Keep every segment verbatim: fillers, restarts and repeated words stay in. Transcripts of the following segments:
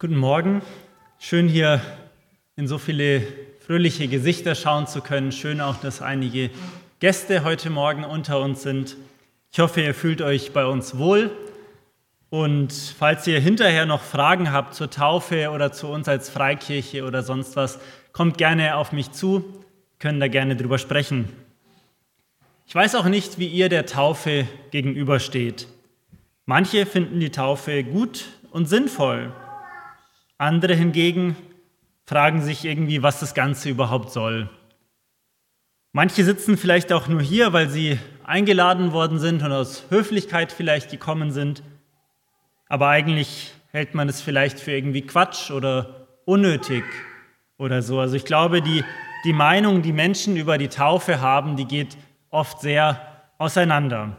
Guten Morgen. Schön hier in so viele fröhliche Gesichter schauen zu können. Schön auch, dass einige Gäste heute Morgen unter uns sind. Ich hoffe, ihr fühlt euch bei uns wohl. Und falls ihr hinterher noch Fragen habt zur Taufe oder zu uns als Freikirche oder sonst was, kommt gerne auf mich zu, können da gerne drüber sprechen. Ich weiß auch nicht, wie ihr der Taufe gegenübersteht. Manche finden die Taufe gut und sinnvoll. Andere hingegen fragen sich irgendwie, was das Ganze überhaupt soll. Manche sitzen vielleicht auch nur hier, weil sie eingeladen worden sind und aus Höflichkeit vielleicht gekommen sind. Aber eigentlich hält man es vielleicht für irgendwie Quatsch oder unnötig oder so. Also ich glaube, die, die Meinung, die Menschen über die Taufe haben, die geht oft sehr auseinander.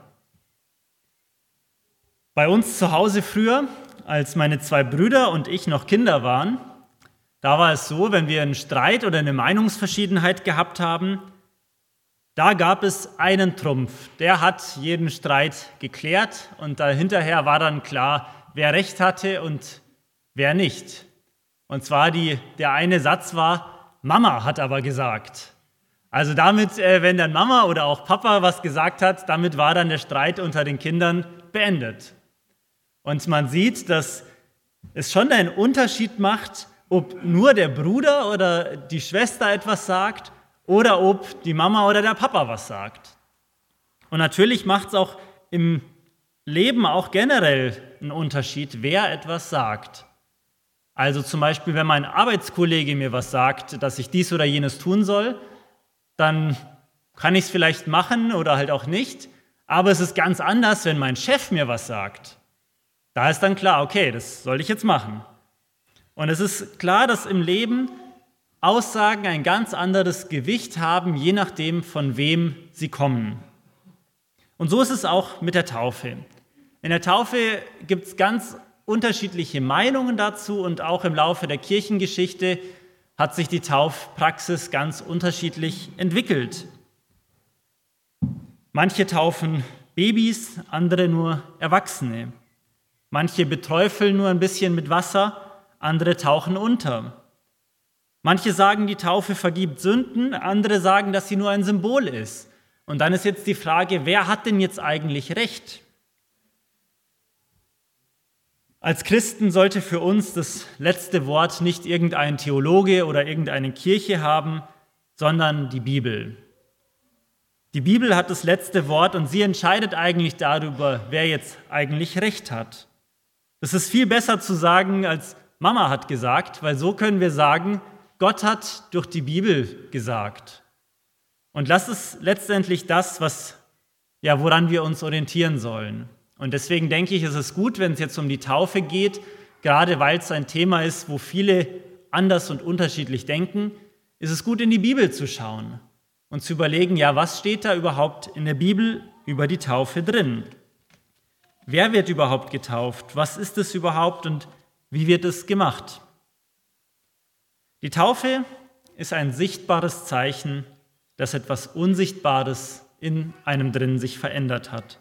Bei uns zu Hause früher, als meine zwei Brüder und ich noch Kinder waren, da war es so, wenn wir einen Streit oder eine Meinungsverschiedenheit gehabt haben, da gab es einen Trumpf. Der hat jeden Streit geklärt und dahinterher war dann klar, wer Recht hatte und wer nicht. Und zwar die, der eine Satz war, Mama hat aber gesagt. Also damit, äh, wenn dann Mama oder auch Papa was gesagt hat, damit war dann der Streit unter den Kindern beendet. Und man sieht, dass es schon einen Unterschied macht, ob nur der Bruder oder die Schwester etwas sagt oder ob die Mama oder der Papa was sagt. Und natürlich macht es auch im Leben auch generell einen Unterschied, wer etwas sagt. Also zum Beispiel, wenn mein Arbeitskollege mir was sagt, dass ich dies oder jenes tun soll, dann kann ich es vielleicht machen oder halt auch nicht. Aber es ist ganz anders, wenn mein Chef mir was sagt. Da ist dann klar, okay, das soll ich jetzt machen. Und es ist klar, dass im Leben Aussagen ein ganz anderes Gewicht haben, je nachdem, von wem sie kommen. Und so ist es auch mit der Taufe. In der Taufe gibt es ganz unterschiedliche Meinungen dazu und auch im Laufe der Kirchengeschichte hat sich die Taufpraxis ganz unterschiedlich entwickelt. Manche taufen Babys, andere nur Erwachsene. Manche beträufeln nur ein bisschen mit Wasser, andere tauchen unter. Manche sagen, die Taufe vergibt Sünden, andere sagen, dass sie nur ein Symbol ist. Und dann ist jetzt die Frage, wer hat denn jetzt eigentlich recht? Als Christen sollte für uns das letzte Wort nicht irgendein Theologe oder irgendeine Kirche haben, sondern die Bibel. Die Bibel hat das letzte Wort und sie entscheidet eigentlich darüber, wer jetzt eigentlich recht hat. Das ist viel besser zu sagen, als Mama hat gesagt, weil so können wir sagen, Gott hat durch die Bibel gesagt. Und das ist letztendlich das, was, ja, woran wir uns orientieren sollen. Und deswegen denke ich, ist es gut, wenn es jetzt um die Taufe geht, gerade weil es ein Thema ist, wo viele anders und unterschiedlich denken, ist es gut, in die Bibel zu schauen und zu überlegen, ja, was steht da überhaupt in der Bibel über die Taufe drin? Wer wird überhaupt getauft? Was ist es überhaupt und wie wird es gemacht? Die Taufe ist ein sichtbares Zeichen, dass etwas Unsichtbares in einem drin sich verändert hat.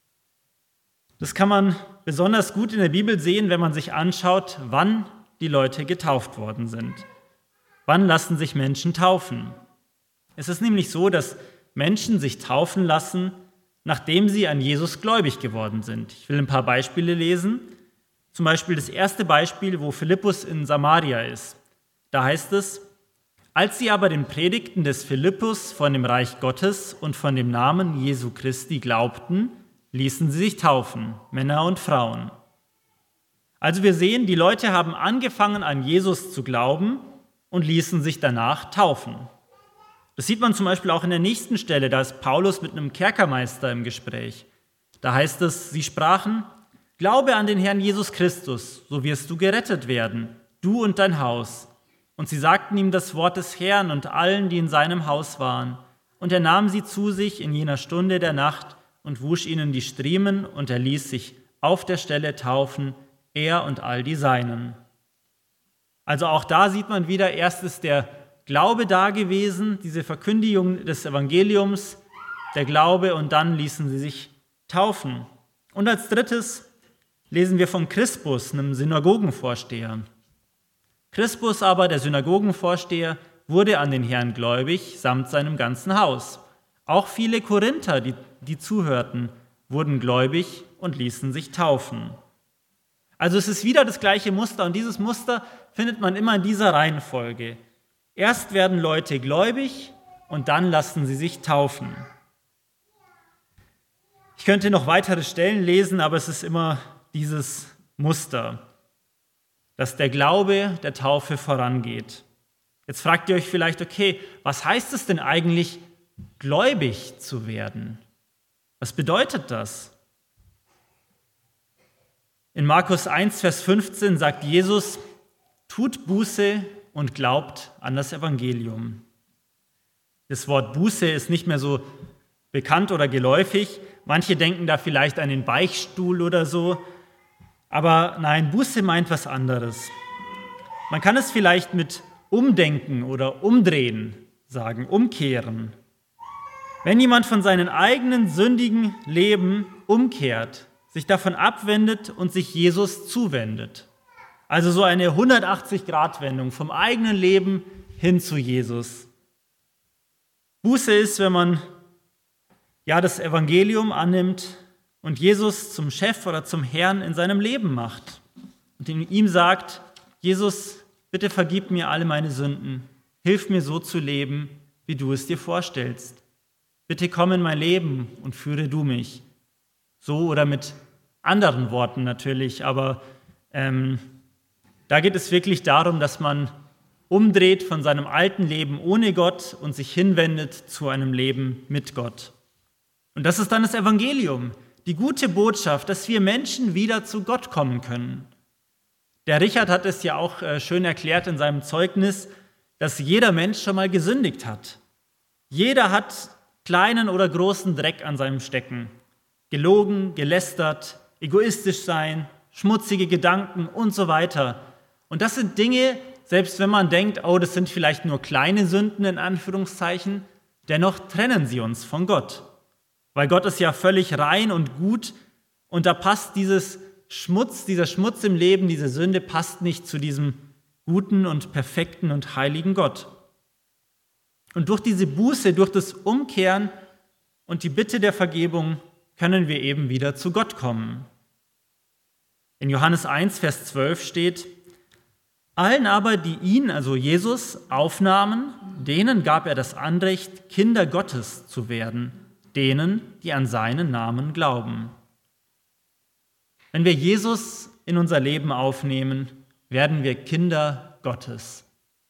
Das kann man besonders gut in der Bibel sehen, wenn man sich anschaut, wann die Leute getauft worden sind. Wann lassen sich Menschen taufen? Es ist nämlich so, dass Menschen sich taufen lassen, nachdem sie an Jesus gläubig geworden sind. Ich will ein paar Beispiele lesen. Zum Beispiel das erste Beispiel, wo Philippus in Samaria ist. Da heißt es, als sie aber den Predigten des Philippus von dem Reich Gottes und von dem Namen Jesu Christi glaubten, ließen sie sich taufen, Männer und Frauen. Also wir sehen, die Leute haben angefangen, an Jesus zu glauben und ließen sich danach taufen. Das sieht man zum Beispiel auch in der nächsten Stelle, da ist Paulus mit einem Kerkermeister im Gespräch. Da heißt es, sie sprachen, glaube an den Herrn Jesus Christus, so wirst du gerettet werden, du und dein Haus. Und sie sagten ihm das Wort des Herrn und allen, die in seinem Haus waren. Und er nahm sie zu sich in jener Stunde der Nacht und wusch ihnen die Striemen, und er ließ sich auf der Stelle taufen, er und all die Seinen. Also auch da sieht man wieder, erst ist der Glaube da gewesen, diese Verkündigung des Evangeliums, der Glaube, und dann ließen sie sich taufen. Und als drittes lesen wir von Crispus, einem Synagogenvorsteher. Crispus aber, der Synagogenvorsteher, wurde an den Herrn gläubig, samt seinem ganzen Haus. Auch viele Korinther, die, die zuhörten, wurden gläubig und ließen sich taufen. Also es ist wieder das gleiche Muster und dieses Muster findet man immer in dieser Reihenfolge. Erst werden Leute gläubig und dann lassen sie sich taufen. Ich könnte noch weitere Stellen lesen, aber es ist immer dieses Muster, dass der Glaube der Taufe vorangeht. Jetzt fragt ihr euch vielleicht, okay, was heißt es denn eigentlich, gläubig zu werden? Was bedeutet das? In Markus eins, Vers fünfzehn sagt Jesus, tut Buße und glaubt an das Evangelium. Das Wort Buße ist nicht mehr so bekannt oder geläufig. Manche denken da vielleicht an den Beichtstuhl oder so. Aber nein, Buße meint was anderes. Man kann es vielleicht mit umdenken oder umdrehen sagen, umkehren. Wenn jemand von seinem eigenen sündigen Leben umkehrt, sich davon abwendet und sich Jesus zuwendet. Also so eine hundertachtzig-Grad-Wendung vom eigenen Leben hin zu Jesus. Buße ist, wenn man ja das Evangelium annimmt und Jesus zum Chef oder zum Herrn in seinem Leben macht und ihm sagt, Jesus, bitte vergib mir alle meine Sünden, hilf mir so zu leben, wie du es dir vorstellst. Bitte komm in mein Leben und führe du mich. So oder mit anderen Worten natürlich, aber ähm, da geht es wirklich darum, dass man umdreht von seinem alten Leben ohne Gott und sich hinwendet zu einem Leben mit Gott. Und das ist dann das Evangelium, die gute Botschaft, dass wir Menschen wieder zu Gott kommen können. Der Richard hat es ja auch schön erklärt in seinem Zeugnis, dass jeder Mensch schon mal gesündigt hat. Jeder hat kleinen oder großen Dreck an seinem Stecken. Gelogen, gelästert, egoistisch sein, schmutzige Gedanken und so weiter. Und das sind Dinge, selbst wenn man denkt, oh, das sind vielleicht nur kleine Sünden in Anführungszeichen, dennoch trennen sie uns von Gott. Weil Gott ist ja völlig rein und gut und da passt dieses Schmutz, dieser Schmutz im Leben, diese Sünde passt nicht zu diesem guten und perfekten und heiligen Gott. Und durch diese Buße, durch das Umkehren und die Bitte der Vergebung können wir eben wieder zu Gott kommen. In Johannes eins, Vers zwölf steht, allen aber, die ihn, also Jesus, aufnahmen, denen gab er das Anrecht, Kinder Gottes zu werden, denen, die an seinen Namen glauben. Wenn wir Jesus in unser Leben aufnehmen, werden wir Kinder Gottes.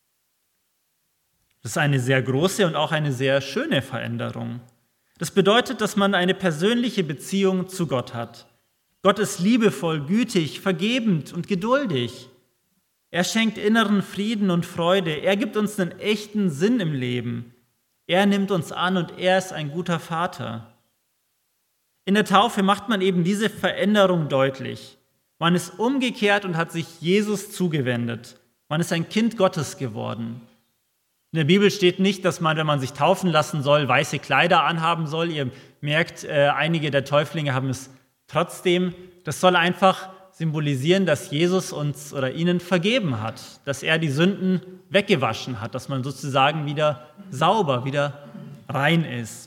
Das ist eine sehr große und auch eine sehr schöne Veränderung. Das bedeutet, dass man eine persönliche Beziehung zu Gott hat. Gott ist liebevoll, gütig, vergebend und geduldig. Er schenkt inneren Frieden und Freude. Er gibt uns einen echten Sinn im Leben. Er nimmt uns an und er ist ein guter Vater. In der Taufe macht man eben diese Veränderung deutlich. Man ist umgekehrt und hat sich Jesus zugewendet. Man ist ein Kind Gottes geworden. In der Bibel steht nicht, dass man, wenn man sich taufen lassen soll, weiße Kleider anhaben soll. Ihr merkt, äh, einige der Täuflinge haben es trotzdem. Das soll einfach symbolisieren, dass Jesus uns oder ihnen vergeben hat, dass er die Sünden weggewaschen hat, dass man sozusagen wieder sauber, wieder rein ist.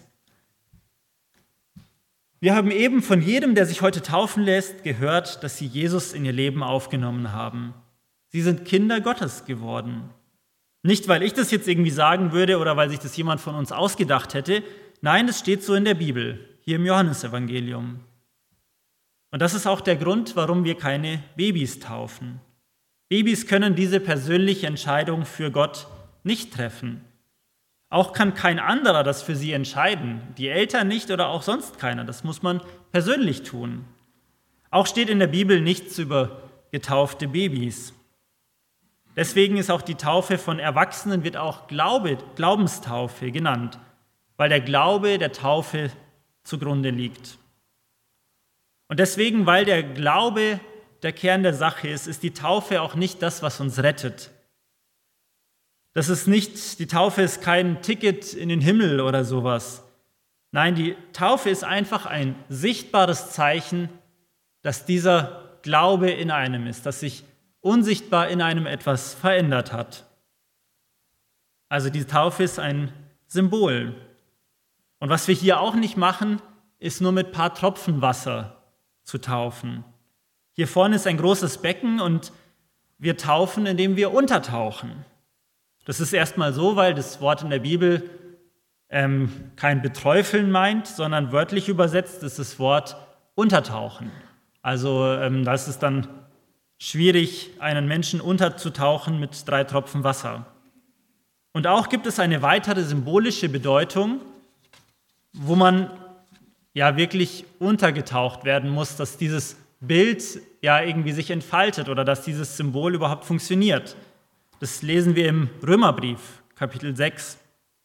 Wir haben eben von jedem, der sich heute taufen lässt, gehört, dass sie Jesus in ihr Leben aufgenommen haben. Sie sind Kinder Gottes geworden. Nicht, weil ich das jetzt irgendwie sagen würde oder weil sich das jemand von uns ausgedacht hätte. Nein, es steht so in der Bibel, hier im Johannesevangelium. Und das ist auch der Grund, warum wir keine Babys taufen. Babys können diese persönliche Entscheidung für Gott nicht treffen. Auch kann kein anderer das für sie entscheiden, die Eltern nicht oder auch sonst keiner. Das muss man persönlich tun. Auch steht in der Bibel nichts über getaufte Babys. Deswegen ist auch die Taufe von Erwachsenen, wird auch Glaube, Glaubenstaufe genannt, weil der Glaube der Taufe zugrunde liegt. Und deswegen, weil der Glaube der Kern der Sache ist, ist die Taufe auch nicht das, was uns rettet. Das ist nicht, die Taufe ist kein Ticket in den Himmel oder sowas. Nein, die Taufe ist einfach ein sichtbares Zeichen, dass dieser Glaube in einem ist, dass sich unsichtbar in einem etwas verändert hat. Also die Taufe ist ein Symbol. Und was wir hier auch nicht machen, ist nur mit ein paar Tropfen Wasser zu taufen. Hier vorne ist ein großes Becken und wir taufen, indem wir untertauchen. Das ist erstmal so, weil das Wort in der Bibel ähm, kein Beträufeln meint, sondern wörtlich übersetzt ist das Wort untertauchen. Also ähm, da ist es dann schwierig, einen Menschen unterzutauchen mit drei Tropfen Wasser. Und auch gibt es eine weitere symbolische Bedeutung, wo man ja wirklich untergetaucht werden muss, dass dieses Bild ja irgendwie sich entfaltet oder dass dieses Symbol überhaupt funktioniert. Das lesen wir im Römerbrief, Kapitel sechs.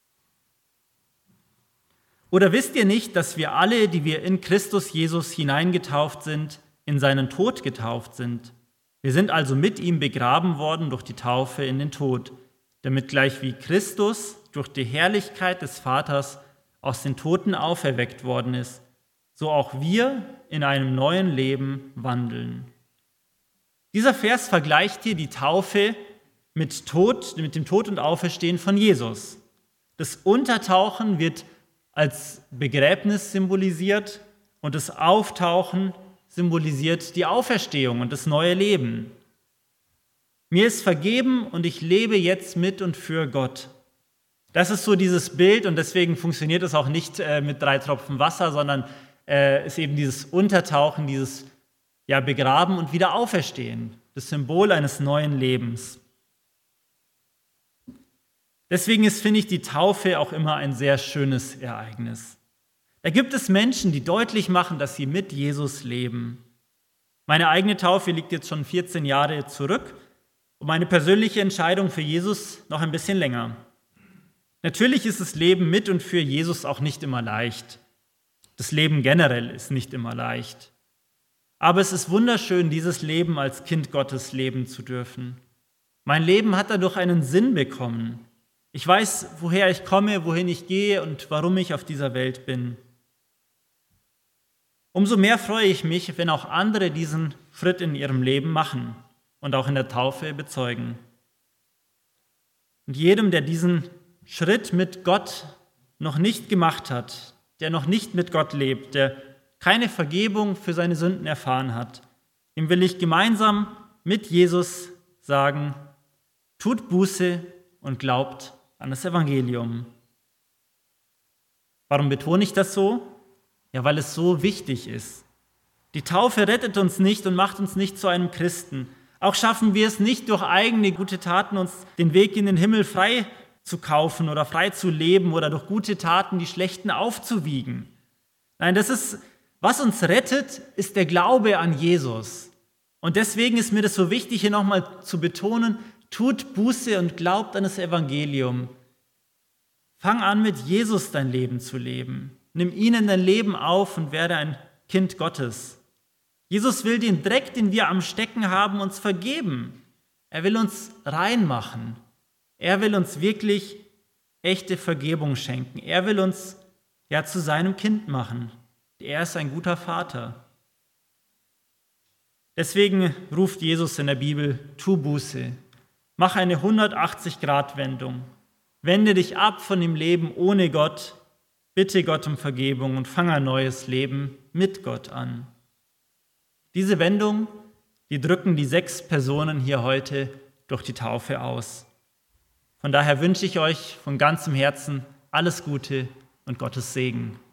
Oder wisst ihr nicht, dass wir alle, die wir in Christus Jesus hineingetauft sind, in seinen Tod getauft sind? Wir sind also mit ihm begraben worden durch die Taufe in den Tod, damit gleich wie Christus durch die Herrlichkeit des Vaters aus den Toten auferweckt worden ist, so auch wir in einem neuen Leben wandeln. Dieser Vers vergleicht hier die Taufe mit Tod, mit dem Tod und Auferstehen von Jesus. Das Untertauchen wird als Begräbnis symbolisiert und das Auftauchen symbolisiert die Auferstehung und das neue Leben. Mir ist vergeben und ich lebe jetzt mit und für Gott. Das ist so dieses Bild und deswegen funktioniert es auch nicht äh, mit drei Tropfen Wasser, sondern äh, ist eben dieses Untertauchen, dieses ja, Begraben und wieder Auferstehen, das Symbol eines neuen Lebens. Deswegen ist, finde ich, die Taufe auch immer ein sehr schönes Ereignis. Da gibt es Menschen, die deutlich machen, dass sie mit Jesus leben. Meine eigene Taufe liegt jetzt schon vierzehn Jahre zurück und meine persönliche Entscheidung für Jesus noch ein bisschen länger. Natürlich ist das Leben mit und für Jesus auch nicht immer leicht. Das Leben generell ist nicht immer leicht. Aber es ist wunderschön, dieses Leben als Kind Gottes leben zu dürfen. Mein Leben hat dadurch einen Sinn bekommen. Ich weiß, woher ich komme, wohin ich gehe und warum ich auf dieser Welt bin. Umso mehr freue ich mich, wenn auch andere diesen Schritt in ihrem Leben machen und auch in der Taufe bezeugen. Und jedem, der diesen Schritt mit Gott noch nicht gemacht hat, der noch nicht mit Gott lebt, der keine Vergebung für seine Sünden erfahren hat, dem will ich gemeinsam mit Jesus sagen, tut Buße und glaubt an das Evangelium. Warum betone ich das so? Ja, weil es so wichtig ist. Die Taufe rettet uns nicht und macht uns nicht zu einem Christen. Auch schaffen wir es nicht, durch eigene gute Taten uns den Weg in den Himmel frei zu kaufen oder frei zu leben oder durch gute Taten die schlechten aufzuwiegen. Nein, das ist, was uns rettet, ist der Glaube an Jesus. Und deswegen ist mir das so wichtig, hier nochmal zu betonen, tut Buße und glaubt an das Evangelium. Fang an, mit Jesus dein Leben zu leben. Nimm ihn in dein Leben auf und werde ein Kind Gottes. Jesus will den Dreck, den wir am Stecken haben, uns vergeben. Er will uns reinmachen. Er will uns wirklich echte Vergebung schenken. Er will uns ja zu seinem Kind machen. Er ist ein guter Vater. Deswegen ruft Jesus in der Bibel, tu Buße. Mach eine hundertachtzig-Grad-Wendung. Wende dich ab von dem Leben ohne Gott, bitte Gott um Vergebung und fang ein neues Leben mit Gott an. Diese Wendung, die drücken die sechs Personen hier heute durch die Taufe aus. Von daher wünsche ich euch von ganzem Herzen alles Gute und Gottes Segen.